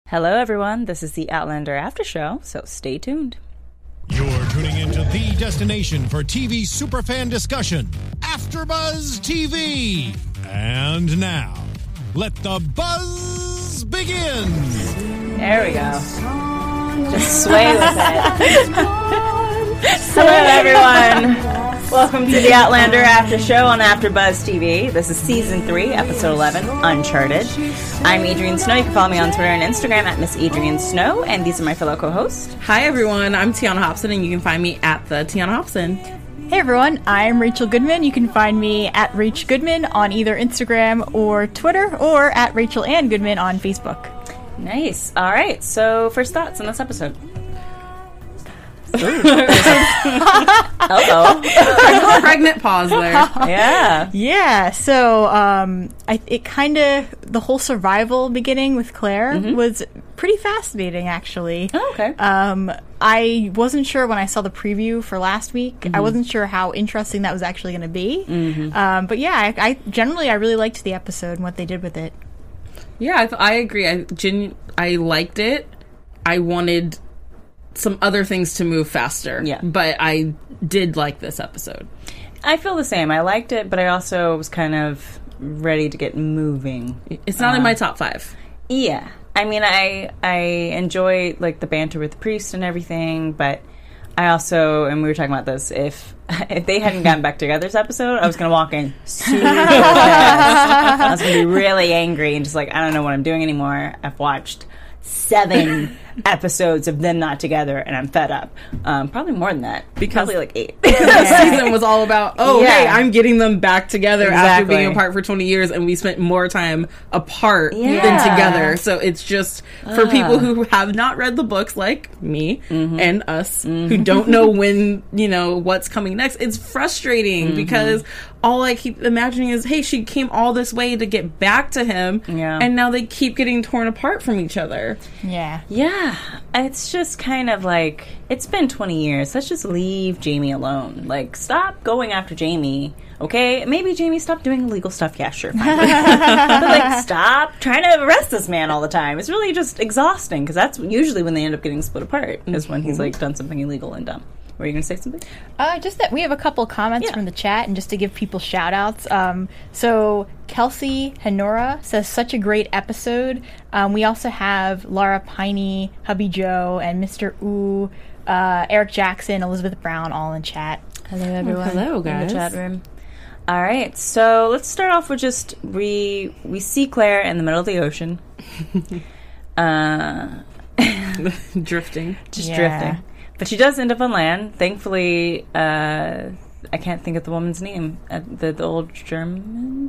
Hello, everyone. This is the Outlander After Show, so stay tuned. You're tuning into the destination for TV superfan discussion, AfterBuzz TV. And now, let the buzz begin. There we go. Just sway with it. Hello, everyone. Welcome to the Outlander After Show on AfterBuzz TV. This is Season 3, Episode 11, Uncharted. I'm Adrienne Snow. You can follow me on Twitter and Instagram at Miss Adrienne Snow, and these are my fellow co-hosts. Hi, everyone. I'm Tiana Hobson, and you can find me at the Tiana Hobson. Hey, everyone. I'm Rachel Goodman. You can find me at Rach Goodman on either Instagram or Twitter, or at Rachel Ann Goodman on Facebook. Nice. All right. So, first thoughts on this episode. Hello. Pregnant pause there. Yeah. Yeah. So, it kind of, the whole survival beginning with Claire was pretty fascinating, actually. Oh, okay. I wasn't sure when I saw the preview for last week. I wasn't sure how interesting that was actually going to be. But yeah, I generally really liked the episode and what they did with it. Yeah, I agree. I liked it. I wanted some other things to move faster. Yeah. But I did like this episode. I feel the same. I liked it, but I also was kind of ready to get moving. It's not in my top 5. Yeah. I mean, I enjoy, like, the banter with the priest and everything, but I also, and we were talking about this, if they hadn't gotten back together this episode, I was going to walk in super fast. I was going to be really angry and just like, I don't know what I'm doing anymore. I've watched 7 episodes of them not together, and I'm fed up. Probably more than that. Probably like 8. This season was all about, hey, I'm getting them back together after being apart for 20 years, and we spent more time apart than together. So it's just for people who have not read the books, like me and us, who don't know when, what's coming next. It's frustrating because all I keep imagining is, hey, she came all this way to get back to him, and now they keep getting torn apart from each other. Yeah. Yeah. It's just kind of like, it's been 20 years. Let's just leave Jamie alone. Like, stop going after Jamie, okay? Maybe Jamie stopped doing illegal stuff. Yeah, sure, fine. But, like, stop trying to arrest this man all the time. It's really just exhausting, because that's usually when they end up getting split apart, is when he's, like, done something illegal and dumb. Were you going to say something? Just that we have a couple comments from the chat, and just to give people shout-outs. So Kelsey Hanora says, such a great episode. We also have Laura Piney, Hubby Joe, and Mr. Ooh, Eric Jackson, Elizabeth Brown, all in chat. Hello, everyone. Hello, guys. In the chat room. All right, so let's start off with just, we see Claire in the middle of the ocean. Drifting. Just drifting. But she does end up on land. Thankfully, I can't think of the woman's name. The old German?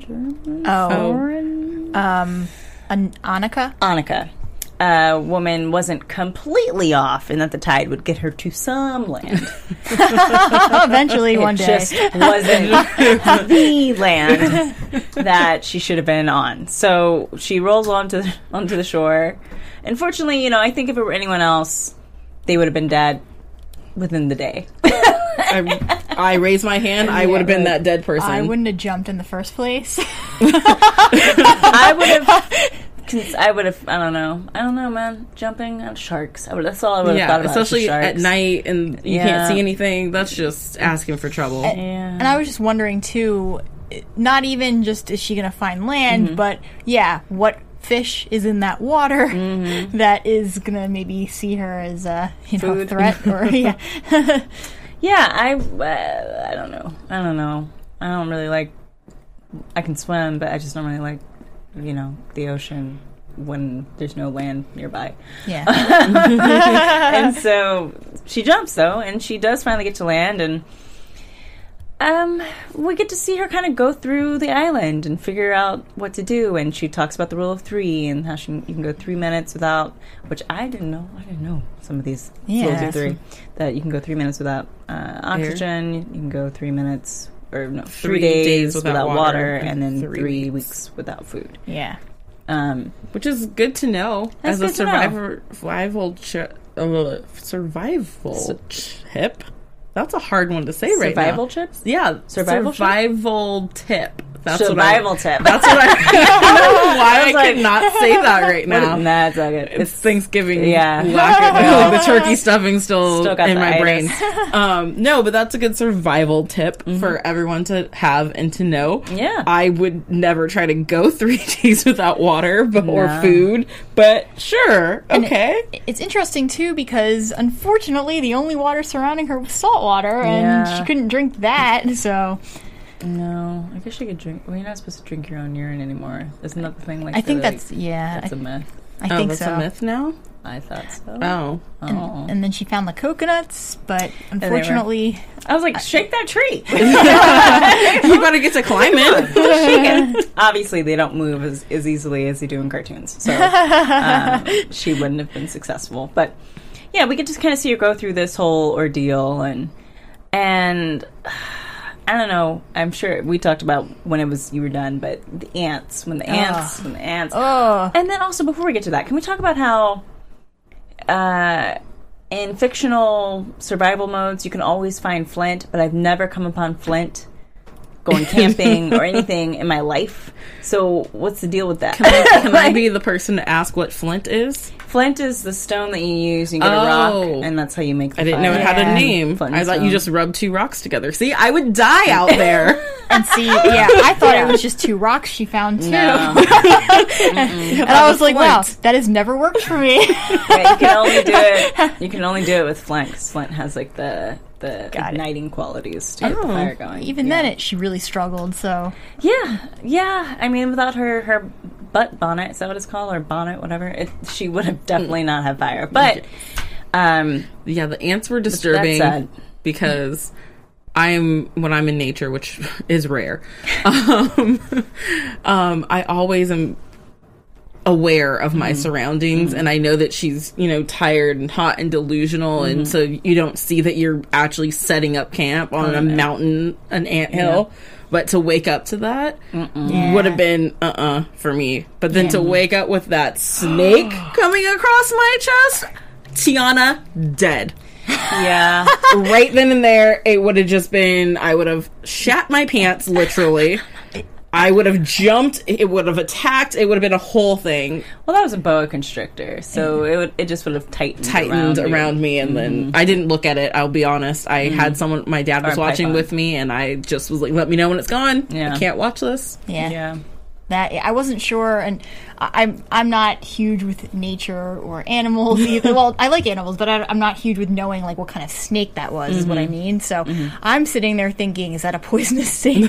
Annika? Annika. Woman wasn't completely off, and that the tide would get her to some land. Eventually, one day. It just wasn't the land that she should have been on. So she rolls onto the shore. Unfortunately, I think if it were anyone else, they would have been dead within the day. I raised my hand. I would have been that dead person. I wouldn't have jumped in the first place. I would have. I don't know, man. Jumping on sharks. That's all I would have thought about. Especially at night and you can't see anything. That's just asking for trouble. And I was just wondering too. Not even just is she going to find land, but what fish is in that water that is gonna maybe see her as a threat or I don't know. I don't really like. I can swim, but I just don't really like the ocean when there's no land nearby. Yeah. And so she jumps though, and she does finally get to land, and we get to see her kind of go through the island and figure out what to do. And she talks about the rule of 3 and how you can go 3 minutes without, which I didn't know. I didn't know some of these rules of 3. That you can go 3 minutes without oxygen. You can go 3 minutes, or no, 3 days without water, and then 3 weeks without food. Yeah. Which is good to know as a survival tip. That's a hard one to say right now. Survival chips? Yeah. Survival tip. That's survival tip. That's what I don't know why I could not say that right now. Nah, it's all good. It's Thanksgiving. Yeah. Like the turkey stuffing's still got in the my itis. brain. No, but that's a good survival tip for everyone to have and to know. Yeah. I would never try to go 3 days without water or food, but sure. And okay. It's interesting too because unfortunately the only water surrounding her was salt water and she couldn't drink that, so no, I guess you could drink. Well, you're not supposed to drink your own urine anymore. Isn't that the thing? Like, I think that's a myth. I think that's so. a myth now? I thought so. Oh. And then she found the coconuts, but unfortunately... I was like, shake that tree. You better get to climbing. Obviously, they don't move as easily as they do in cartoons. So she wouldn't have been successful. But yeah, we could just kind of see her go through this whole ordeal. And I don't know. I'm sure we talked about when you were done, but the ants. When the ants. Oh. And then also, before we get to that, can we talk about how... in fictional survival modes, you can always find Flint, but I've never come upon Flint going camping or anything in my life. So what's the deal with that? Can I be the person to ask what Flint is? Flint is the stone that you use. You get a rock, and that's how you make the I didn't know fire. it had a name. Flint I thought stone. you just rubbed 2 rocks together. See, I would die out there. And see, I thought it was just 2 rocks she found too. No. And I was like, wow, that has never worked for me. Yeah, you can only do it with Flint, because Flint has like the igniting qualities to get the fire going. Even then, she really struggled, so... Yeah. I mean, without her butt bonnet, is that what it's called? Or bonnet, whatever. She would have definitely not had fire. But, yeah, the ants were disturbing because when I'm in nature, which is rare, I always am aware of my surroundings, and I know that she's tired and hot and delusional, and so you don't see that you're actually setting up camp on a mountain, an anthill. But to wake up to that would have been for me. But then to wake up with that snake coming across my chest, Tiana dead. Yeah. Right then and there, it would have just been, I would have shat my pants, literally. I would have jumped, it would have attacked, it would have been a whole thing. Well, that was a boa constrictor, so it just would have tightened around me, and then I didn't look at it, I'll be honest. I had someone, my dad was watching with me, and I just was like, let me know when it's gone. I can't watch this. Yeah. That I wasn't sure, and I'm not huge with nature or animals either. Well, I like animals, but I'm not huge with knowing like what kind of snake that was. Is what I mean. So I'm sitting there thinking, is that a poisonous snake?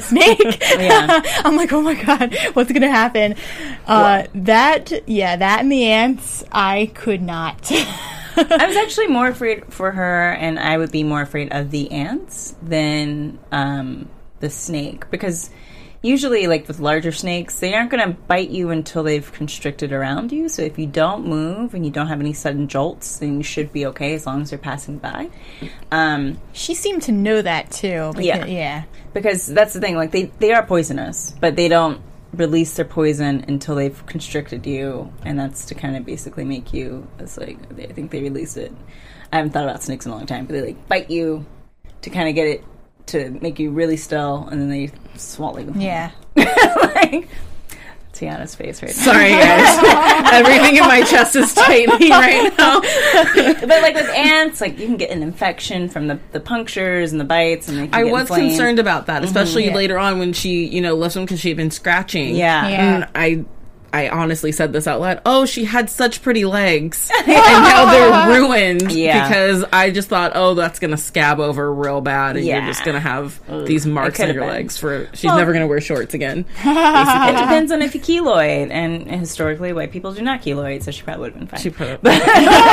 I'm like, oh my god, what's gonna happen? That and the ants, I could not. I was actually more afraid for her, and I would be more afraid of the ants than the snake, because usually, like with larger snakes, they aren't going to bite you until they've constricted around you. So if you don't move and you don't have any sudden jolts, then you should be okay as long as they're passing by. She seemed to know that too. Because, because that's the thing. Like they are poisonous, but they don't release their poison until they've constricted you, and that's to kind of basically make you. It's like I think they release it. I haven't thought about snakes in a long time, but they like bite you to kind of get it to make you really still, and then they swallow you. Yeah. Like Tiana's face right now. Sorry, guys. Everything in my chest is tightening right now. But like with ants, like you can get an infection from the punctures and the bites, and they can I get was inflamed. concerned about that, especially later on when she, left them because she had been scratching. Yeah. And I honestly said this out loud. Oh, she had such pretty legs. And now they're ruined. Yeah. Because I just thought, oh, that's going to scab over real bad. And you're just going to have these marks on your legs. She's never going to wear shorts again. It depends on if you keloid. And historically, white people do not keloid, so she probably would have been fine. She probably but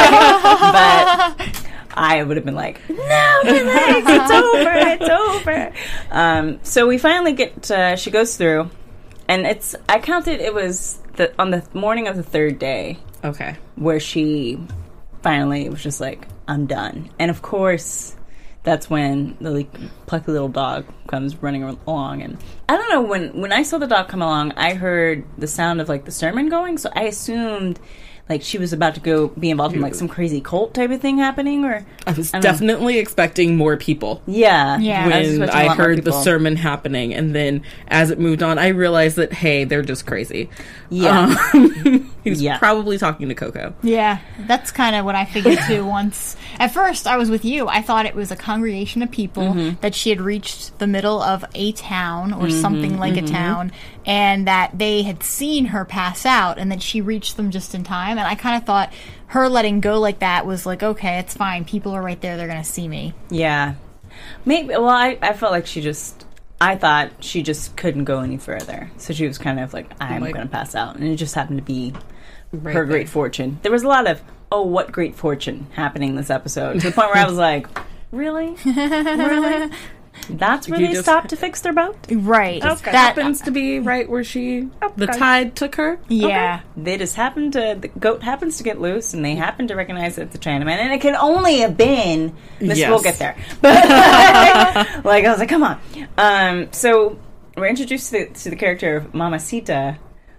I would have been like, no, my legs, it's over. So we finally get, she goes through. And I counted, it was on the morning of the 3rd day. Okay. Where she finally was just like, I'm done. And of course, that's when the plucky little dog comes running along. And I don't know, when I saw the dog come along, I heard the sound of the sermon going. So I assumed like she was about to go be involved in like some crazy cult type of thing happening, or I was definitely expecting more people. Yeah. When I heard the sermon happening, and then as it moved on, I realized that hey, they're just crazy. Yeah. He was probably talking to Coco. Yeah, that's kind of what I figured too. Once at first, I was with you. I thought it was a congregation of people that she had reached the middle of a town or something like a town, and that they had seen her pass out, and that she reached them just in time. And I kind of thought her letting go like that was like, okay, it's fine. People are right there. They're going to see me. Yeah. Maybe. Well, I felt like I thought she just couldn't go any further. So she was kind of like, I'm going to pass out. And it just happened to be her great fortune. There was a lot of, what great fortune happening this episode. To the point where I was like, really? Really? That's where they stopped to fix their boat? Right. Okay. That happens to be right where the tide took her? Yeah. Okay. They just the goat happens to get loose, and they happen to recognize that it's a Chinaman, and it can only have been, we'll get there. But, like, I was like, come on. So, we're introduced to the character of Mamacita.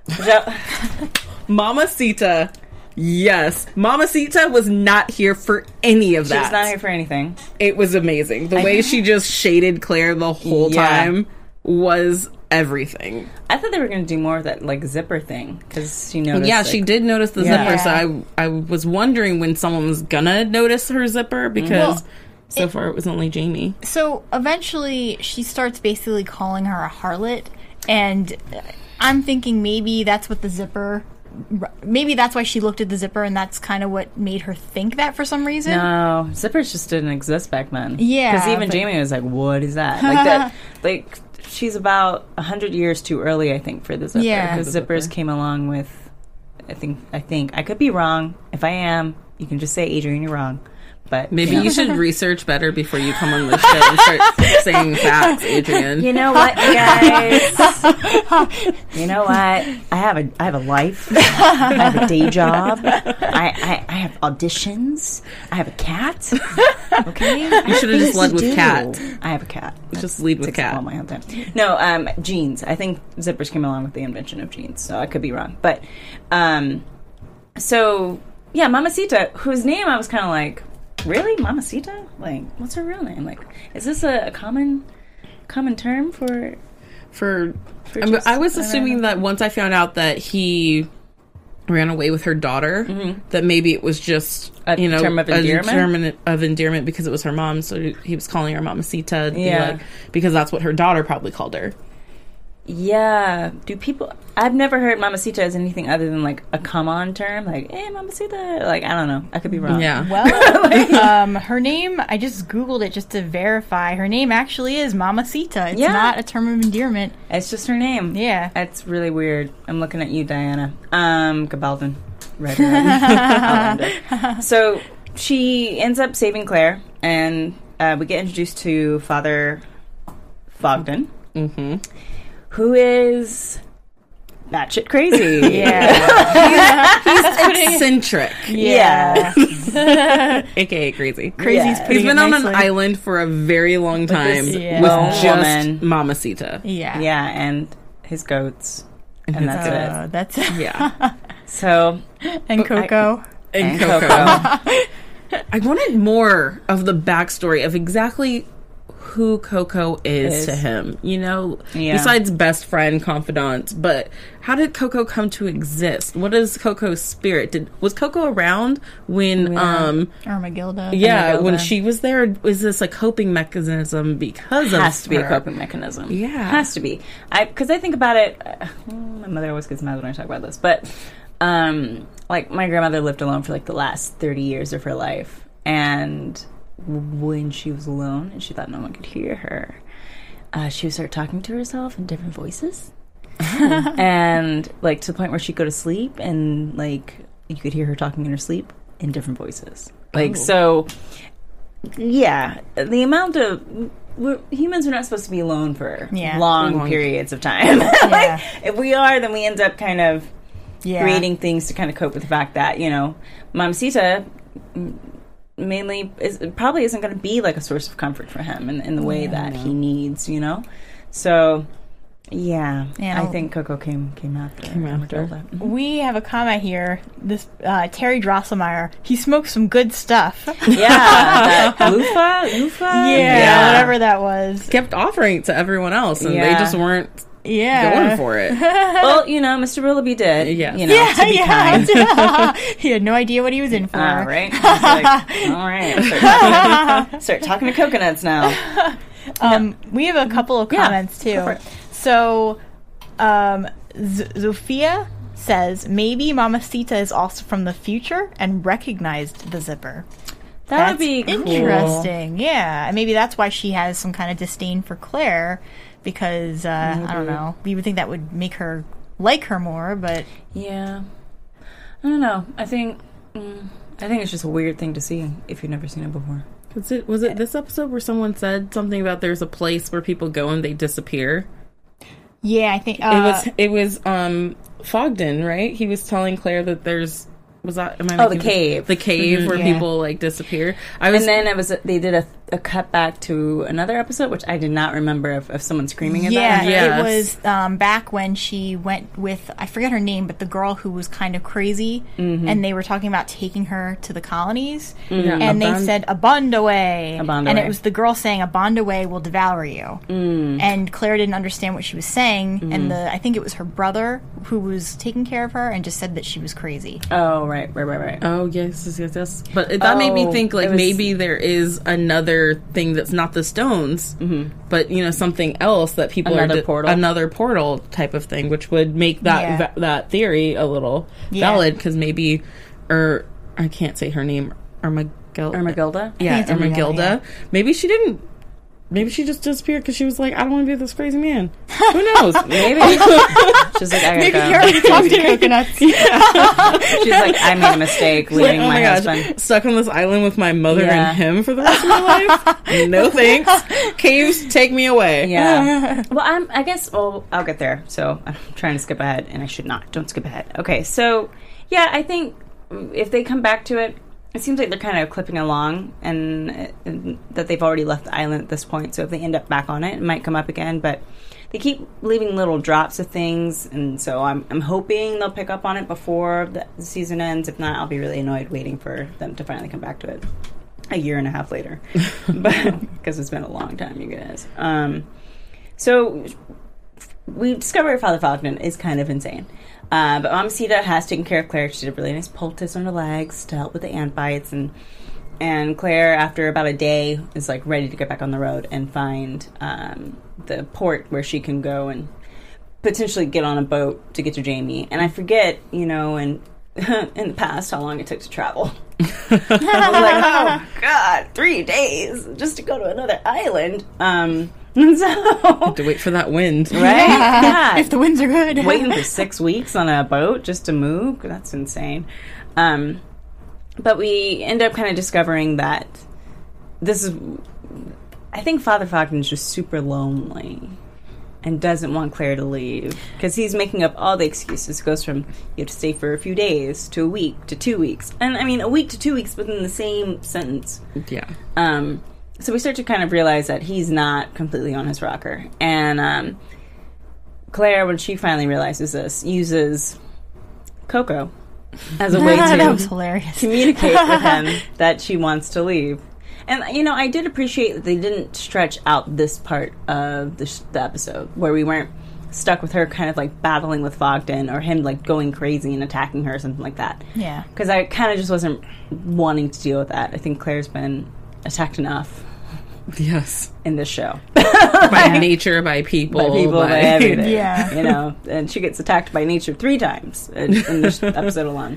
Mamacita. Yes. Mamacita was not here for any of that. She was not here for anything. It was amazing. The way she just shaded Claire the whole time was everything. I thought they were going to do more of that, like, zipper thing, because she noticed. Yeah, she did notice the zipper, so I was wondering when someone was gonna notice her zipper, because so far it was only Jamie. So eventually she starts basically calling her a harlot, and I'm thinking maybe that's what the zipper... Maybe that's why she looked at the zipper, and that's kind of what made her think that for some reason. No, zippers just didn't exist back then. Yeah, because even Jamie was like, "What is that?" Like that. Like she's about 100 years too early, I think, for the zipper. Yeah, because zippers came along with. I think I could be wrong. If I am, you can just say, Adrian, you're wrong. But maybe you should research better before you come on the show and start saying facts, Adrian. You know what, you guys? You know what? I have a life. I have a day job. I have auditions. I have a cat. Okay, you should have just led with cat. I have a cat. Just lead with cat. All my whole time. No, jeans. I think zippers came along with the invention of jeans, so I could be wrong. But so yeah, Mamacita, whose name I was kind of like. Really? Mamacita? Like, what's her real name? Like, is this a common term for I was assuming that once I found out that he ran away with her daughter, that maybe it was just a term of endearment because it was her mom, so he was calling her Mamacita because that's what her daughter probably called her. Yeah. I've never heard Mamacita as anything other than like a come on term, like, hey, Mamacita. Like, I don't know. I could be wrong. Yeah. Well, her name, I just Googled it just to verify. Her name actually is Mamacita. It's not a term of endearment. It's just her name. Yeah. It's really weird. I'm looking at you, Diana. Gabaldon. Red. So she ends up saving Claire, and we get introduced to Father Fogden. Mm-hmm. Who is batshit crazy. Yeah. He's eccentric. Yeah. AKA crazy. Crazy's He's been on an island for a very long time with just Mamacita. Yeah. Yeah, and his goats. And that's it. That's it. Yeah. So. And Coco. And Coco. I wanted more of the backstory of exactly who Coco is to him, besides best friend, confidant. But how did Coco come to exist? What is Coco's spirit? Was Coco around when Armagilda? Yeah, when she was there? Was this a coping mechanism because of has to be a coping mechanism? Yeah, has to be. Because I think about it. My mother always gets mad when I talk about this, but like my grandmother lived alone for like the last 30 years of her life, and when she was alone and she thought no one could hear her, she would start talking to herself in different voices. And like to the point where she'd go to sleep and like you could hear her talking in her sleep in different voices. Like, so yeah, the amount of humans are not supposed to be alone for long periods of time. Like, if we are, then we end up kind of creating things to kind of cope with the fact that, Mamacita mainly probably isn't going to be like a source of comfort for him in the way that he needs, So Yeah, I think Coco came after. We have a comment here. This Terry Drosselmeyer, he smoked some good stuff. Yeah, loofah. Yeah, whatever that was. Kept offering it to everyone else, and they just weren't going for it. Well, Mr. Willoughby did. Yeah, to be kind. He had no idea what he was in for. Right. All right. Start talking to coconuts now. We have a couple of comments too. So, Zofia says, maybe Mamacita is also from the future and recognized the zipper. That would be cool. Interesting. Yeah. And maybe that's why she has some kind of disdain for Claire, because, I don't know, we would think that would make her like her more, but... Yeah. I don't know. I think it's just a weird thing to see if you've never seen it before. Was it this episode where someone said something about there's a place where people go and they disappear? Yeah, I think it was Fogden, right? He was telling Claire that there's the cave, where people disappear. They did a cut back to another episode, which I did not remember of someone screaming at that. Yeah, it was back when she went with, I forget her name, but the girl who was kind of crazy, and they were talking about taking her to the colonies, and they said Abondaway, and it was the girl saying Abondaway will devour you, and Claire didn't understand what she was saying, and I think it was her brother who was taking care of her and just said that she was crazy. Oh, right. Oh, yes. But that made me think maybe there is another thing that's not the stones, but something else that people another portal type of thing, which would make that theory a little valid, because maybe, I can't say her name, Ermagilda? Yeah, Ermagilda. Maybe she just disappeared because she was like, I don't want to be with this crazy man. Who knows? Maybe. She's like, maybe you already talked to coconuts. She's like, I made a mistake leaving my husband. Stuck on this island with my mother and him for the rest of my life? No thanks. Caves, take me away. Yeah. Well, I guess I'll get there. So I'm trying to skip ahead, and I should not. Don't skip ahead. Okay, so, yeah, I think if they come back to it, it seems like they're kind of clipping along, and that they've already left the island at this point. So if they end up back on it, it might come up again. But they keep leaving little drops of things, and so I'm hoping they'll pick up on it before the season ends. If not, I'll be really annoyed waiting for them to finally come back to it a year and a half later, because it's been a long time, you guys. So we discover Father Fogden is kind of insane. But Mamacita has taken care of Claire. She did a really nice poultice on her legs to help with the ant bites. And Claire, after about a day, is ready to get back on the road and find the port where she can go and potentially get on a boat to get to Jamie. And I forget, in the past, how long it took to travel. I was like, oh, God, 3 days just to go to another island. So to wait for that wind, right? Yeah. If the winds are good. Waiting for 6 weeks on a boat just to move, that's insane. But we end up kind of discovering that I think Father Fogden is just super lonely and doesn't want Claire to leave, because he's making up all the excuses. It goes from you have to stay for a few days to a week to 2 weeks, and I mean a week to 2 weeks within the same sentence. Yeah. So we start to kind of realize that he's not completely on his rocker. And Claire, when she finally realizes this, uses Coco as a way to that was hilarious. communicate with him that she wants to leave. And, I did appreciate that they didn't stretch out this part of the episode, where we weren't stuck with her kind of battling with Fogden, or him going crazy and attacking her or something like that. Yeah. Because I kind of just wasn't wanting to deal with that. I think Claire's been attacked enough. Yes. In this show. By nature, by people. By everything. Yeah. And she gets attacked by nature 3 times in this episode alone.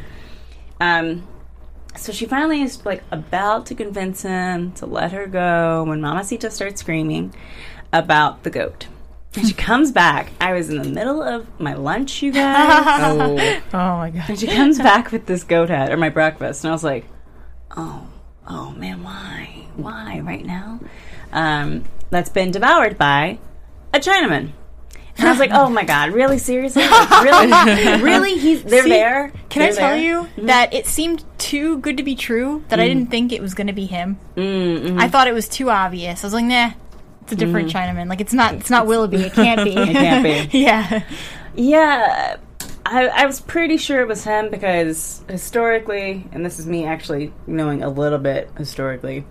So she finally is about to convince him to let her go when Mamacita starts screaming about the goat. And she comes back. I was in the middle of my lunch, you guys. Oh my God. And she comes back with this goat head, or my breakfast, and I was like, oh man, why? Why right now? That's been devoured by a Chinaman. And I was like, oh my God, really? Seriously? Really? They're there? Can I tell you that it seemed too good to be true, that I didn't think it was going to be him? I thought it was too obvious. I was like, nah, It's a different Chinaman. Like, it's not Willoughby. It can't be. It can't be. Yeah. Yeah. I was pretty sure it was him because historically, and this is me actually knowing a little bit historically,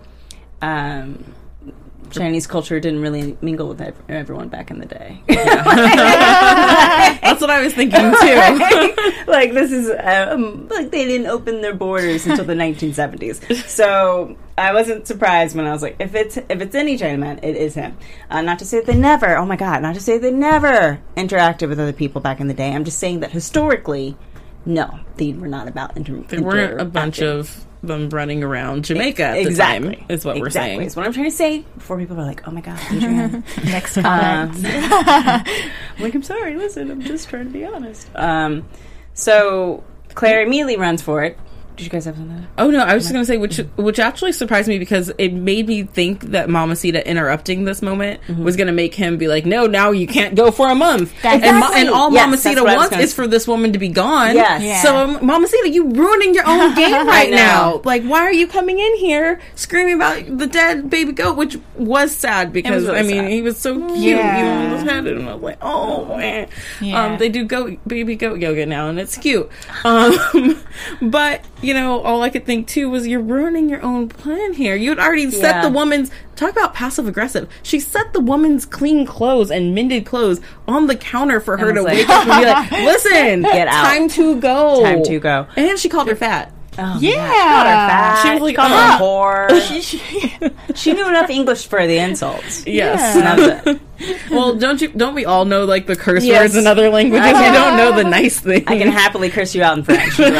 Chinese culture didn't really mingle with everyone back in the day. That's what I was thinking too. Like, this is like they didn't open their borders until the 1970s. So I wasn't surprised when I was like, if it's any Chinaman, it is him. Not to say that they never. Oh my God! Not to say they never interacted with other people back in the day. I'm just saying that historically, no, they were not about There weren't a bunch of them running around Jamaica at the time, is what we're saying. Is what I'm trying to say before people are like, oh my God, Adrienne. Next comment. Like, I'm sorry, listen, I'm just trying to be honest. So Claire immediately runs for it. Did you guys have something? Oh no, I was just going to say, which actually surprised me because it made me think that Mamacita interrupting this moment was going to make him be like, no, now you can't go for a month. And all Mamacita wants is for this woman to be gone. Yes. Yeah. So Mamacita, you ruining your own game right now. Like, why are you coming in here screaming about the dead baby goat, which was sad because, really sad. He was so cute. Yeah. He was had it, and I was like, oh, man. Yeah. They do baby goat yoga now, and it's cute. But all I could think too was you're ruining your own plan here. You had already set the woman's, talk about passive aggressive. She set the woman's clean clothes and mended clothes on the counter for her to wake up and be like, listen, get out. Time to go. Time to go. And she called her fat. Oh, yeah. She called her fat. She was like, whore. She knew enough English for the insults. Yes. Yeah. That was it. Well, don't we all know like the curse words in other languages? You don't know the nice things. I can happily curse you out in French. But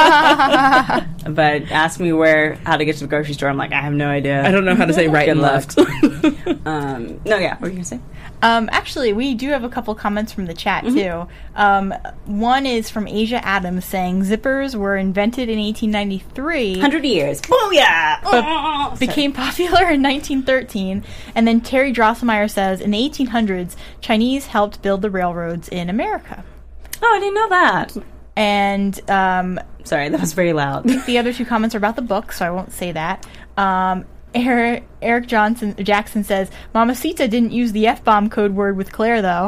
ask me how to get to the grocery store. I'm like, I have no idea. I don't know how to say right and left. No, yeah. What were you gonna say? Actually, we do have a couple comments from the chat too. One is from Asia Adams saying zippers were invented in 1893. 100 years. Booyah! But became popular in 1913. And then Terry Drosselmeyer says in the 1800s, Chinese helped build the railroads in America. Oh, I didn't know that. And sorry, that was very loud. The other two comments are about the book, so I won't say that. Eric Jackson says, Mamacita didn't use the F-bomb code word with Claire, though.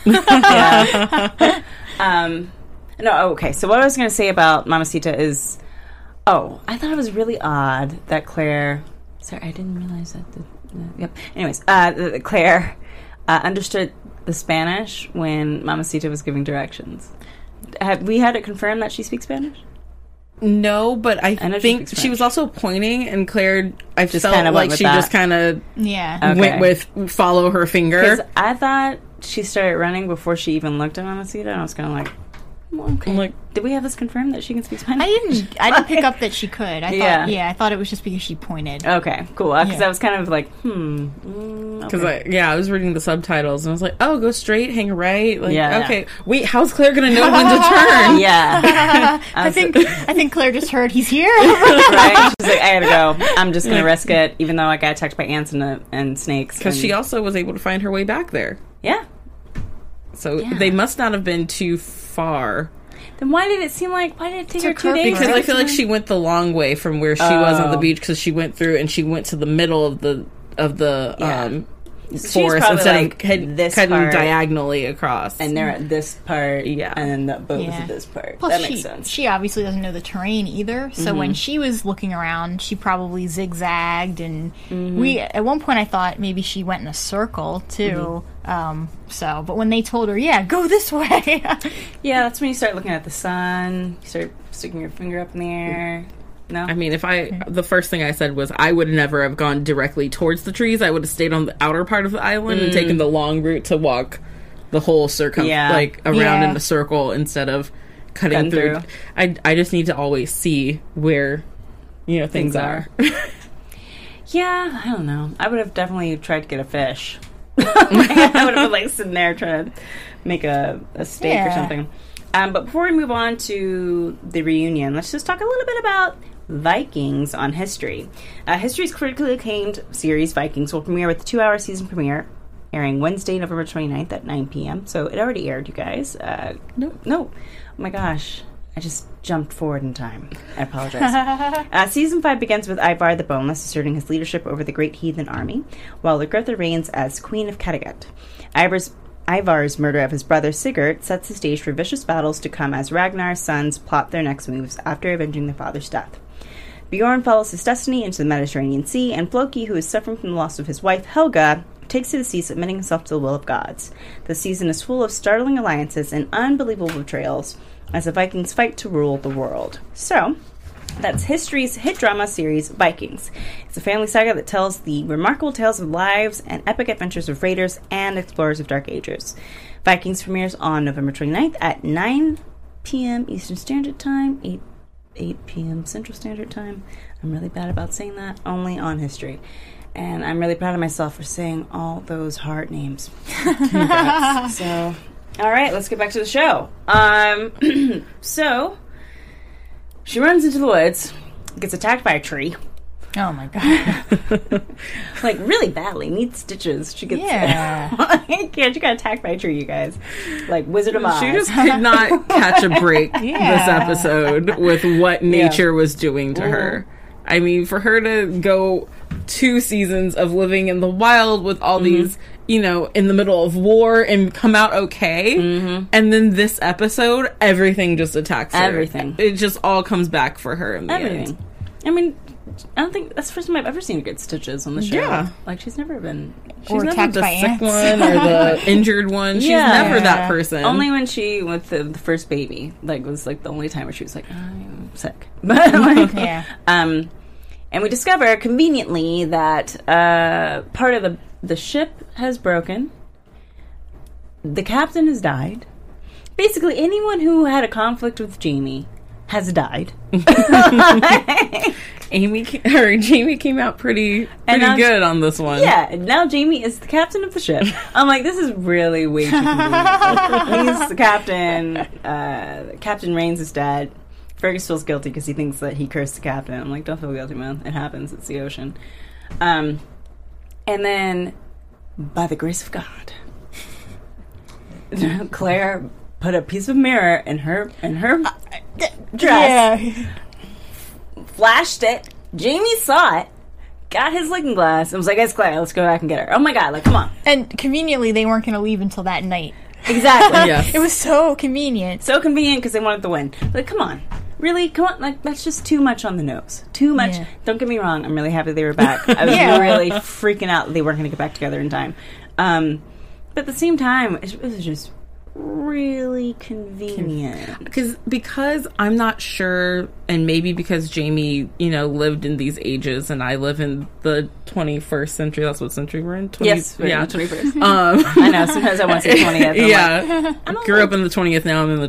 No, okay. So what I was going to say about Mamacita is, I thought it was really odd that Claire... Sorry, I didn't realize that... Yep. Anyways, Claire understood the Spanish when Mamacita was giving directions. Have we had it confirmed that she speaks Spanish? No, but I think she was also pointing, and Claire, I just felt like she just kind of went with follow her finger. Because I thought she started running before she even looked at Mamacita, and I was kind of like, well, okay. Like, did we have this confirmed that she can speak Spanish? I didn't pick up that she could. I thought it was just because she pointed. Okay, cool. Because I was kind of like, Because I was reading the subtitles and I was like, oh, go straight, hang right. Like, okay, wait, how's Claire gonna know when to turn? I think Claire just heard he's here. Right? She's like, I gotta go. I'm just gonna risk it, even though I got attacked by ants and snakes. Because she also was able to find her way back there. Yeah. So they must not have been too far. Then why did it take her 2 days? Because I feel like she went the long way from where she was on the beach, because she went through and she went to the middle of the forest instead of cutting diagonally across. And they're at this part, and then the boat was at this part. Plus, that makes sense. She obviously doesn't know the terrain either, so when she was looking around, she probably zigzagged, and at one point I thought maybe she went in a circle too. But when they told her, go this way. That's when you start looking at the sun, you start sticking your finger up in the air. No? I mean, the first thing I said was I would never have gone directly towards the trees. I would have stayed on the outer part of the island and taken the long route to walk the whole around in a circle instead of cutting through. I just need to always see where, things are. I don't know. I would have definitely tried to get a fish. I would have been sitting there trying to make a steak or something. But before we move on to the reunion, let's just talk a little bit about Vikings on History. History's critically acclaimed series Vikings will premiere with the 2-hour season premiere, airing Wednesday, November 29th at 9 p.m. So it already aired, you guys. No. Oh my gosh. I just jumped forward in time. I apologize. Season 5 begins with Ivar the Boneless asserting his leadership over the great heathen army, while Lagertha reigns as Queen of Kattegat. Ivar's murder of his brother Sigurd sets the stage for vicious battles to come as Ragnar's sons plot their next moves after avenging their father's death. Bjorn follows his destiny into the Mediterranean Sea, and Floki, who is suffering from the loss of his wife Helga, takes to the sea, submitting himself to the will of gods. The season is full of startling alliances and unbelievable betrayals as the Vikings fight to rule the world. So, that's history's hit drama series, Vikings. It's a family saga that tells the remarkable tales of lives and epic adventures of raiders and explorers of Dark Ages. Vikings premieres on November 29th at 9 p.m. Eastern Standard Time, 8 p.m. Central Standard Time. I'm really bad about saying that, only on history. And I'm really proud of myself for saying all those hard names. Congrats. So, all right, let's get back to the show. So, she runs into the woods, gets attacked by a tree. Oh my god. Like, really badly. Needs stitches. She gets... she got attacked by a tree, you guys. Like, Wizard of Oz. She just could not catch a break this episode with what nature was doing to her. I mean, for her to go 2 seasons of living in the wild with all these, you know, in the middle of war and come out okay, and then this episode, everything just attacks her. Everything. It just all comes back for her in the end. I mean, I don't think that's the first time I've ever seen her get stitches on the show. Yeah. Like, she's never been... She's never the sick one or the injured one. She's never that person. Only when she, with the first baby, like, was, like, the only time where she was like, I'm sick. But, like, and we discover, conveniently, that part of the ship has broken. The captain has died. Basically, anyone who had a conflict with Jamie has died. Jamie came out pretty good on this one. Yeah, and now Jamie is the captain of the ship. I'm like, this is really way too convenient. He's the captain. Captain Rains is dead. Fergus feels guilty because he thinks that he cursed the captain. I'm like, don't feel guilty, man. It happens. It's the ocean. And then, by the grace of God, Claire put a piece of mirror in her dress, flashed it. Jamie saw it, got his looking glass, and was like, "It's Claire. Let's go back and get her." Oh my God! Like, come on. And conveniently, they weren't going to leave until that night. Exactly. Yes. It was so convenient. So convenient because they wanted the win. Like, come on. Really? Come on. Like, that's just too much on the nose. Too much. Yeah. Don't get me wrong. I'm really happy they were back. I was really freaking out that they weren't going to get back together in time. But at the same time, it was just really convenient. Because I'm not sure, and maybe because Jamie, you know, lived in these ages and I live in the 21st century. That's what century we're in? Yes, we're in the 21st. I know, sometimes I want to say 20th. Yeah. I grew up in the 20th, now I'm in the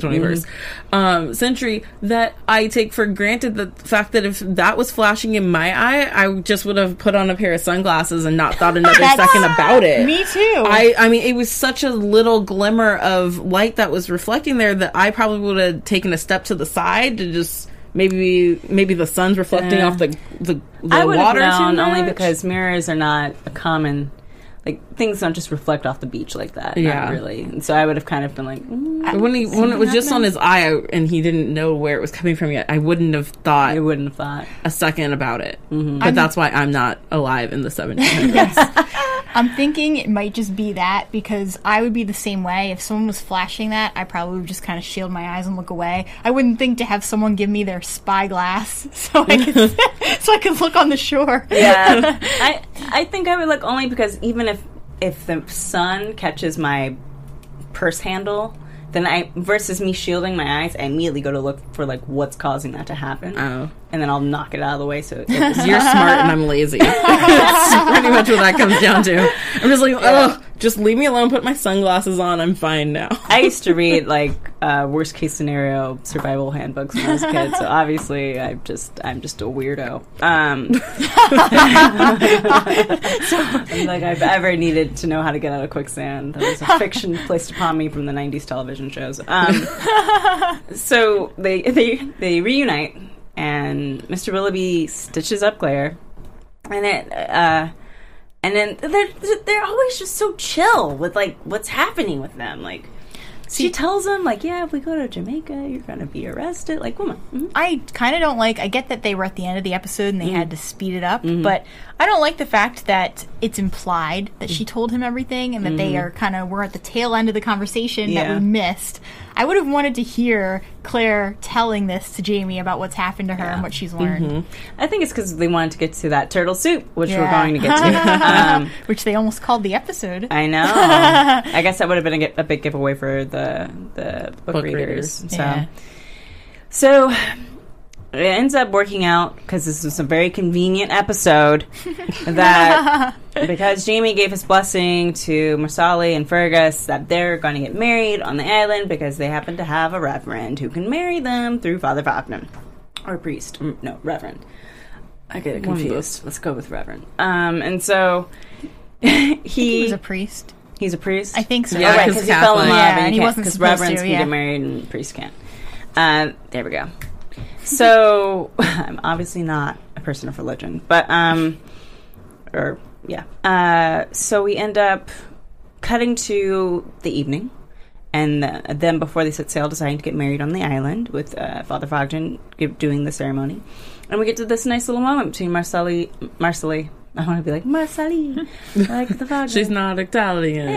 21st century, that I take for granted the fact that if that was flashing in my eye, I just would have put on a pair of sunglasses and not thought another second about it. Me too. I mean, it was such a little glimmer of light that was reflecting there that I probably would have taken a step to the side to just maybe the sun's reflecting off the I would water have known too much. only because mirrors are not a common, like, things don't just reflect off the beach like that. Not really. And so I would have kind of been like, when it was just on his eye and he didn't know where it was coming from yet, I wouldn't have thought a second about it. But that's why I'm not alive in the 1700s. I'm thinking it might just be that, because I would be the same way. If someone was flashing that, I probably would just kind of shield my eyes and look away. I wouldn't think to have someone give me their spyglass so I could look on the shore. Yeah. I think I would look only because even if the sun catches my purse handle, then versus me shielding my eyes, I immediately go to look for, like, what's causing that to happen. Oh. And then I'll knock it out of the way. So you're smart and I'm lazy. That's pretty much what that comes down to. I'm just like, just leave me alone, put my sunglasses on, I'm fine now. I used to read, like, worst case scenario survival handbooks when I was a kid, so obviously I'm just a weirdo. So, like, I've ever needed to know how to get out of quicksand. That was a fiction placed upon me from the 90s television shows. So they reunite, and Mr. Willoughby stitches up Claire, and then they're always just so chill with, like, what's happening with them. Like, She tells him, like, yeah, if we go to Jamaica, you're going to be arrested. Like, woman. Mm-hmm. I kind of don't like, I get that they were at the end of the episode and they had to speed it up, but I don't like the fact that it's implied that she told him everything and that they are we're at the tail end of the conversation that we missed. I would have wanted to hear Claire telling this to Jamie about what's happened to her and what she's learned. I think it's because they wanted to get to that turtle soup, which we're going to get to. Which they almost called the episode. I know. I guess that would have been a big giveaway for the book readers. So it ends up working out, because this was a very convenient episode, that because Jamie gave his blessing to Marsali and Fergus that they're going to get married on the island because they happen to have a reverend who can marry them through Father Fagnan. Or priest. No, reverend. I get it confused. Let's go with reverend. And so he was a priest. He's a priest? I think so. Yeah, because he fell in love and he wasn't because reverends can get married and priests can't. There we go. So, I'm obviously not a person of religion, but, so we end up cutting to the evening, and then before they set sail, deciding to get married on the island with Father Fagnan doing the ceremony. And we get to this nice little moment between Marsali. I want to be like, Marsali, like the Fagnan. She's not Italian.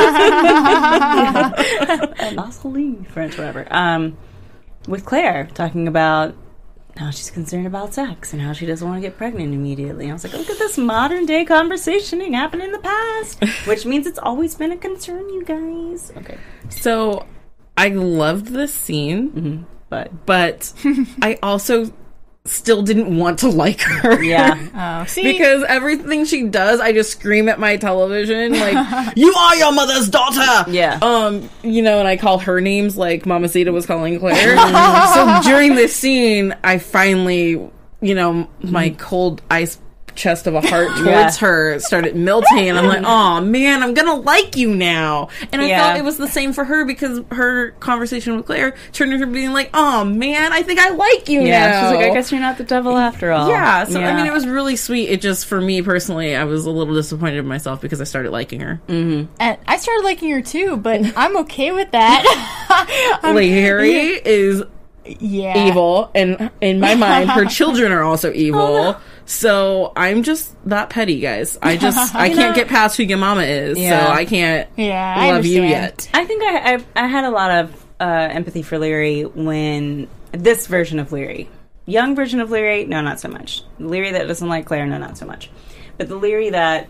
Marsali, French, whatever. With Claire, talking about how she's concerned about sex and how she doesn't want to get pregnant immediately. I was like, look at this modern day conversationing happened in the past, which means it's always been a concern, you guys. Okay. So I loved this scene, but I also still didn't want to like her. Yeah. See? Because everything she does, I just scream at my television, like, you are your mother's daughter! Yeah. And I call her names like Mamacita was calling Claire. So during this scene, I finally, my cold ice chest of a heart towards her started melting, and I'm like, oh man, I'm gonna like you now. And I felt it was the same for her, because her conversation with Claire turned into her being like, oh man, I think I like you now. She's like, I guess you're not the devil after all. I mean, it was really sweet. It just, for me personally, I was a little disappointed in myself because I started liking her. And I started liking her too, but I'm okay with that. Larry is evil, and in my mind, her children are also evil. Oh, no. So I'm just that petty, guys. I can't get past who your mama is, so I can't love you yet. I think I had a lot of empathy for Leary when this version of Leary, young version of Leary, no, not so much. Leary that doesn't like Claire, no, not so much. But the Leary that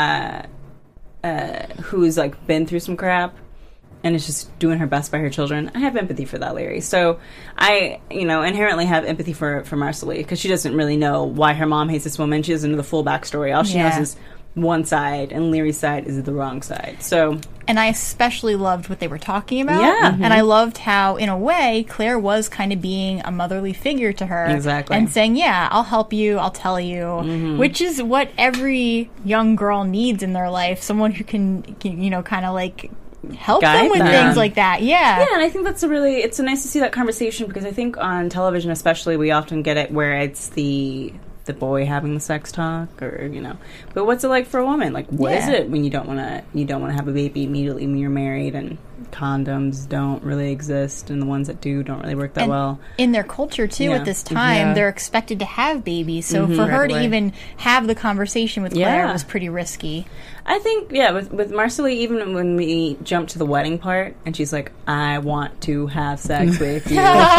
who's like been through some crap and is just doing her best by her children, I have empathy for that Larry. So I, inherently have empathy for Marsali, because she doesn't really know why her mom hates this woman. She doesn't know the full backstory. All she knows is one side, and Leary's side is the wrong side. So, and I especially loved what they were talking about. Yeah. And I loved how, in a way, Claire was kind of being a motherly figure to her. Exactly. And saying, yeah, I'll help you, I'll tell you, which is what every young girl needs in their life. Someone who can kind of like help them with things like that. Yeah, and I think that's it's nice to see that conversation, because I think on television especially we often get it where it's the boy having the sex talk, or but what's it like for a woman? Like, what is it when you don't want to have a baby immediately when you're married, and condoms don't really exist, and the ones that do don't really work that well in their culture too. At this time, they're expected to have babies, so for her to even have the conversation with Claire was pretty risky. I think, with Marsali, even when we jump to the wedding part, and she's like, I want to have sex with you.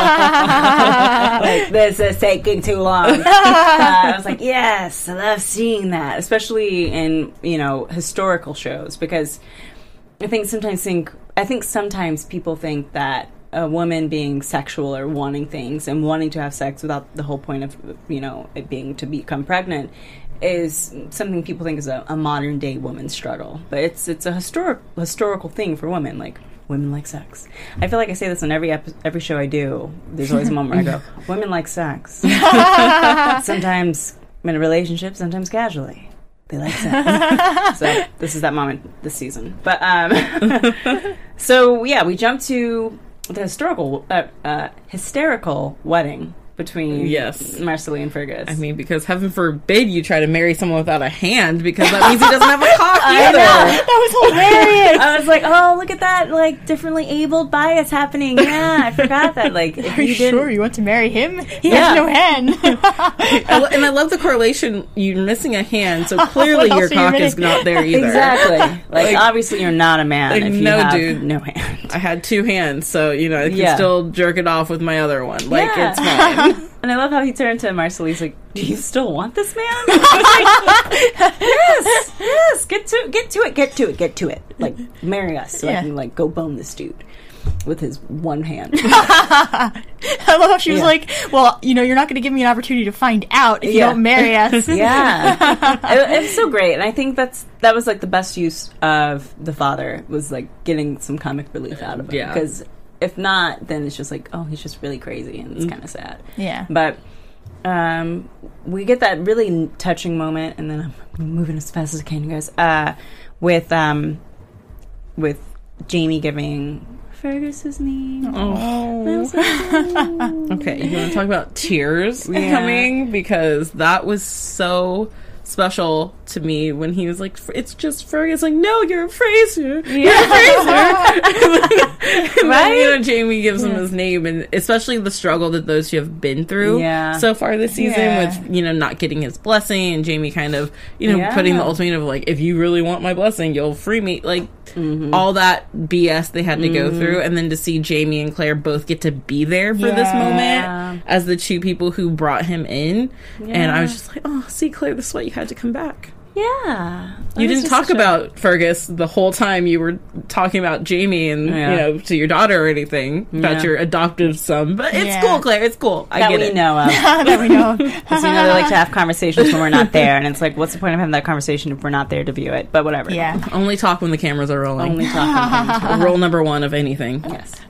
Like, this is taking too long. I was like, yes, I love seeing that, especially in, historical shows, because I think sometimes people think that a woman being sexual or wanting things and wanting to have sex without the whole point of, it being to become pregnant is something people think is a modern day woman's struggle. But it's a historical thing for women. Like, women like sex. I feel like I say this on every show I do. There's always a moment where I go, women like sex. Sometimes in a relationship, sometimes casually. They like sex. So this is that moment this season. But we jump to the hysterical wedding between Marcelly and Fergus. I mean, because heaven forbid you try to marry someone without a hand, because that means he doesn't have a cock either. That was hilarious. I was like, oh, look at that, like, differently abled bias happening. Yeah, I forgot that. Like, if are you sure you want to marry him? He has no hand. And I love the correlation. You're missing a hand, so clearly your cock is not there either. Exactly. Like, obviously you're not a man if you have no hand. I had 2 hands, so, you know, I can still jerk it off with my other one. Like, it's fine. And I love how he turned to Marcelly. He's like, do you still want this man? Yes, get to it. Like, marry us so I can, like, go bone this dude with his one hand. I love how she was like, well, you know, you're not going to give me an opportunity to find out if you don't marry us. It was so great. And I think that was, like, the best use of the father, was, like, getting some comic relief out of him. Yeah. Because if not, then it's just like, oh, he's just really crazy, and it's kind of sad. Yeah. But we get that really touching moment, and then I'm moving as fast as I can, guys, with Jamie giving Fergus his name. Oh. Okay, you want to talk about tears coming? Because that was so special to me when he was like, it's just Fergus. Like, no, you're a Fraser. You're a Fraser. And then, you know, Jamie gives him his name, and especially the struggle that those two have been through so far this season with, you know, not getting his blessing, and Jamie kind of, you know, putting the ultimatum of, like, if you really want my blessing, you'll free me. Like, all that BS they had to go through, and then to see Jamie and Claire both get to be there for this moment as the 2 people who brought him in. And I was just like, oh, see, Claire, this is why you had to come back. Yeah. You didn't talk about Fergus the whole time you were talking about Jamie and, you know, to your daughter or anything about your adoptive son. But it's cool, Claire. It's cool. I get it. Know of. That we know of. Because, you know, they like to have conversations when we're not there. And it's like, what's the point of having that conversation if we're not there to view it? But whatever. Yeah. Only talk when the cameras are rolling. Only talk when the cameras are rolling. Rule number 1 of anything.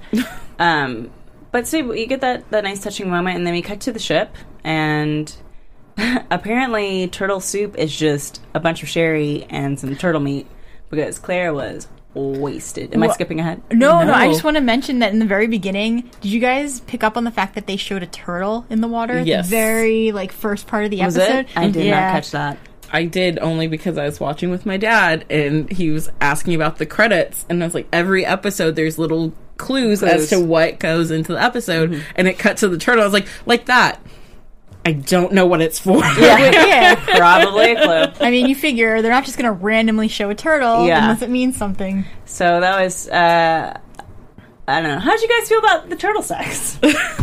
Yes. But so you get that nice touching moment, and then we cut to the ship, and apparently turtle soup is just a bunch of sherry and some turtle meat, because Claire was wasted. Am I skipping ahead? No, I just want to mention that in the very beginning, did you guys pick up on the fact that they showed a turtle in the water? Yes. The very, like, first part of the Was episode? it? I did not catch that. I did, only because I was watching with my dad, and he was asking about the credits, and I was like, every episode there's little clues as to what goes into the episode, and it cut to the turtle. I was like that. I don't know what it's for. Probably a clue. I mean, you figure they're not just going to randomly show a turtle unless it means something. So that was, I don't know. How'd you guys feel about the turtle sex?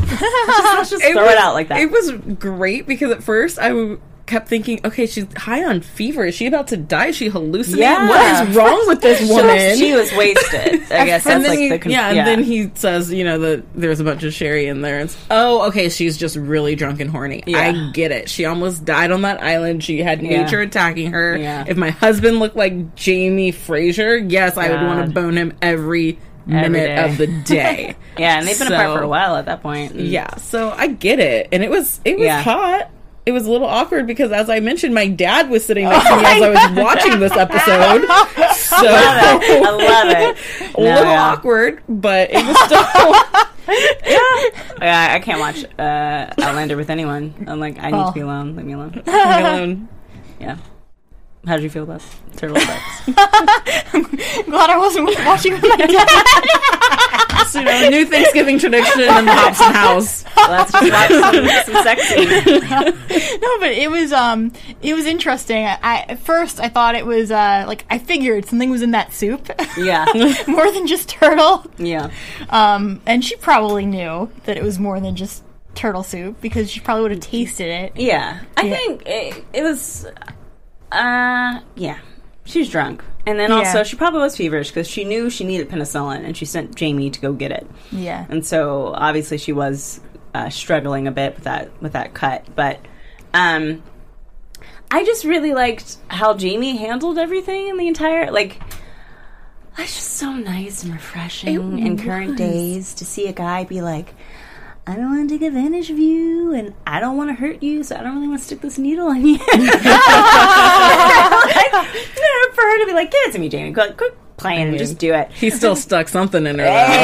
let's just throw it out like that. It was great, because at first I kept thinking, okay, she's high on fever. Is she about to die? Is she hallucinating? Yeah. What is wrong with this woman? She was wasted. I guess that's like the... and then he says, you know, that there's a bunch of sherry in there. It's, okay, she's just really drunk and horny. I get it. She almost died on that island. She had nature attacking her. If my husband looked like Jamie Fraser, yes, I would want to bone him every minute of the day. And they've been apart for a while at that point. Yeah, so I get it. And it was hot. It was a little awkward because, as I mentioned, my dad was sitting next to me as I was watching this episode. So I love it. A little awkward, but it was still... I can't watch Outlander with anyone. I'm like, I need to be alone. Leave me alone. Leave me alone. Yeah. How did you feel about turtle sex? I'm glad I wasn't watching with my dad. So, you know, new Thanksgiving tradition in the Hobson house. Let's just watch some sex scenes. No, but it was interesting. At first I thought it was like, I figured something was in that soup. Yeah. More than just turtle. Yeah. And she probably knew that it was more than just turtle soup, because she probably would have tasted it. Yeah. I think it was... she's drunk. And then also, she probably was feverish because she knew she needed penicillin, and she sent Jamie to go get it. Yeah. And so, obviously, she was struggling a bit with that cut. But I just really liked how Jamie handled everything in the entire... Like, that's just so nice and refreshing in current days to see a guy be like... I don't want to take advantage of you, and I don't want to hurt you, so I don't really want to stick this needle in you. For her to be like, give it to me, Jamie. Go plan. Just do it. He still stuck something in her.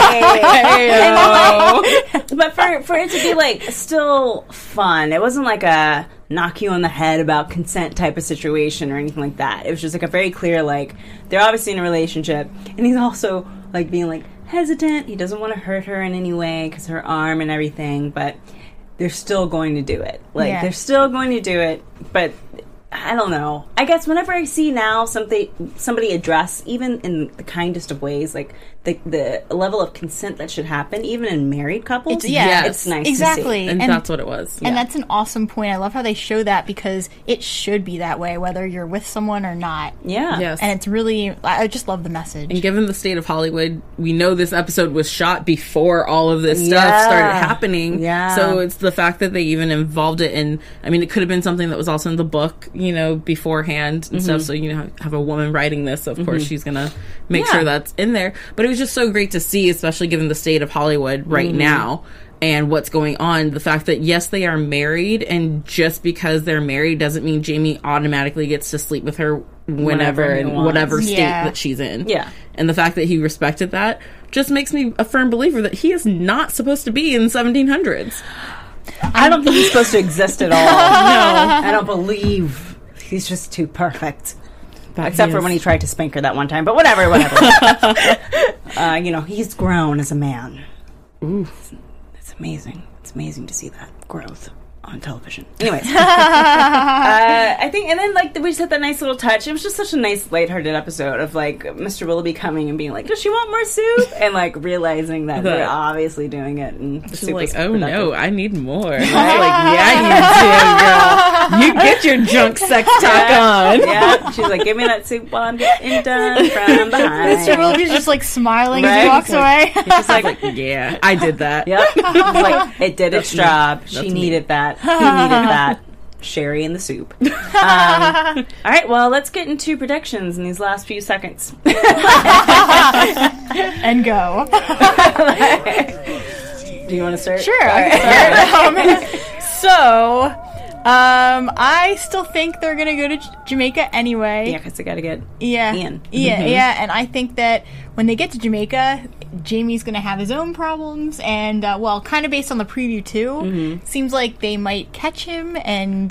But for it to be like still fun, it wasn't like a knock you on the head about consent type of situation or anything like that. It was just like a very clear, like, they're obviously in a relationship, and he's also like being like hesitant. He doesn't want to hurt her in any way because her arm and everything, but they're still going to do it. Like, they're still going to do it, but I don't know. I guess whenever I see now somebody address, even in the kindest of ways, like the level of consent that should happen, even in married couples, it's nice to see. And that's what it was. And that's an awesome point. I love how they show that because it should be that way, whether you're with someone or not. Yeah. Yes. And it's really, I just love the message. And given the state of Hollywood, we know this episode was shot before all of this stuff started happening. Yeah. So it's the fact that they even involved it in, I mean, it could have been something that was also in the book, beforehand and stuff. So, have a woman writing this, of course, she's going to make sure that's in there. But it was just so great to see, especially given the state of Hollywood right now and what's going on. The fact that, yes, they are married, and just because they're married doesn't mean Jamie automatically gets to sleep with her whenever in whatever state that she's in. Yeah. And the fact that he respected that just makes me a firm believer that he is not supposed to be in the 1700s. I don't think he's supposed to exist at all. No. I don't believe he's just too perfect. Except for when he tried to spank her that one time. But whatever. He's grown as a man. Ooh. It's amazing. It's amazing to see that growth on television. Anyways. I think, and then, like, we just had that nice little touch. It was just such a nice, lighthearted episode of, like, Mr. Willoughby coming and being like, does she want more soup? And, like, realizing that they're obviously doing it. And the soup like, was oh, productive. no, I need more. And I was like, yeah, you do, girl. You get your junk sex talk on. Yeah. She's like, give me that soup while I'm getting done from behind. Mr. Willoughby's just, like, smiling as he walks away. He's just like, yeah, I did that. Yep. Like, it did its job. She needed that. He needed that. Sherry in the soup. All right, well, let's get into predictions in these last few seconds. And go. Do you want to start? Sure, I can start. I still think they're going to go to Jamaica anyway. Yeah, because they got to get Ian. Yeah, and I think that when they get to Jamaica, Jamie's going to have his own problems, and, kind of based on the preview, too, seems like they might catch him, and,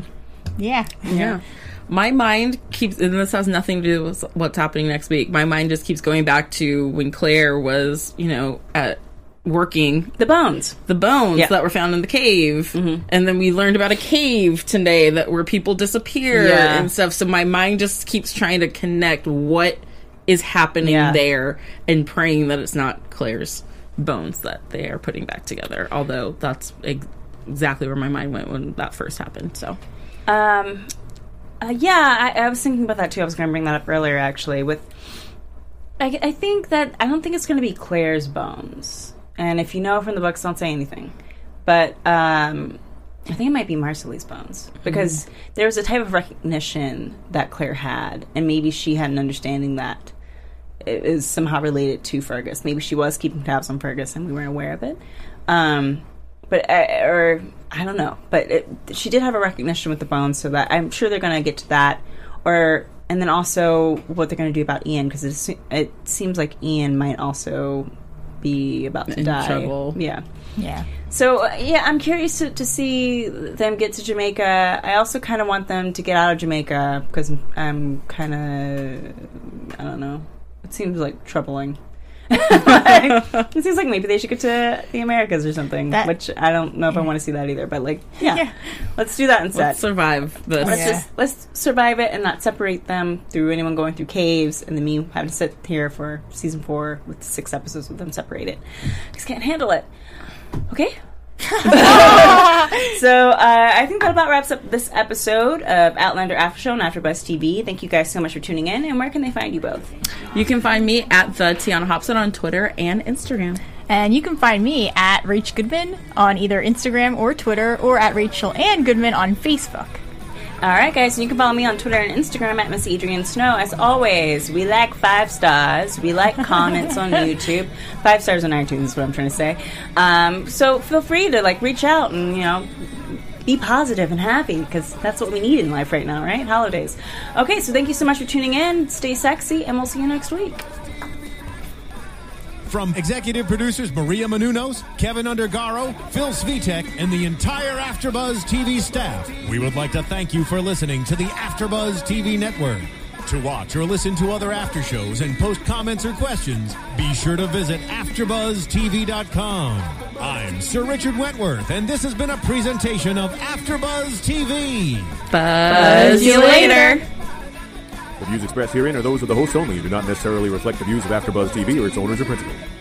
Yeah. My mind keeps, and this has nothing to do with what's happening next week, my mind just keeps going back to when Claire was, at working the bones that were found in the cave, and then we learned about a cave today where people disappear and stuff. So my mind just keeps trying to connect what is happening there, and praying that it's not Claire's bones that they are putting back together. Although that's exactly where my mind went when that first happened. So, I was thinking about that too. I was going to bring that up earlier, actually. I think that I don't think it's going to be Claire's bones. And if you know from the books, don't say anything. But I think it might be Marcelly's bones. Because there was a type of recognition that Claire had. And maybe she had an understanding that it is somehow related to Fergus. Maybe she was keeping tabs on Fergus and we weren't aware of it. I don't know. But she did have a recognition with the bones, so that I'm sure they're going to get to that. And then also what they're going to do about Ian, because it seems like Ian might also be about to die. Trouble. Yeah. So, I'm curious to see them get to Jamaica. I also kind of want them to get out of Jamaica because I'm kind of, I don't know. It seems like troubling. It seems like maybe they should get to the Americas or something, which I don't know if I want to see that either. But let's do that instead. Let's survive this. Let's survive it and not separate them through anyone going through caves, and then me having to sit here for season 4 with 6 episodes with them separated. Just can't handle it. Okay. So I think that about wraps up this episode of Outlander After Show on AfterBuzz TV. Thank you guys so much for tuning in. And where can they find you both? You can find me at the Tiana Hobson on Twitter and Instagram. And you can find me at Rach Goodman on either Instagram or Twitter, or at Rachel Ann Goodman on Facebook. All right, guys, and you can follow me on Twitter and Instagram at Miss Adrian Snow. As always, we like 5 stars. We like comments on YouTube. 5 stars on iTunes is what I'm trying to say. So feel free to reach out and be positive and happy, because that's what we need in life right now, right? Holidays. Okay, so thank you so much for tuning in. Stay sexy, and we'll see you next week. From executive producers Maria Menounos, Kevin Undergaro, Phil Svitek, and the entire AfterBuzz TV staff, we would like to thank you for listening to the AfterBuzz TV network. To watch or listen to other after shows and post comments or questions, be sure to visit AfterBuzzTV.com. I'm Sir Richard Wentworth, and this has been a presentation of AfterBuzz TV. Buzz you later. The views expressed herein are those of the hosts only and do not necessarily reflect the views of AfterBuzz TV or its owners or principals.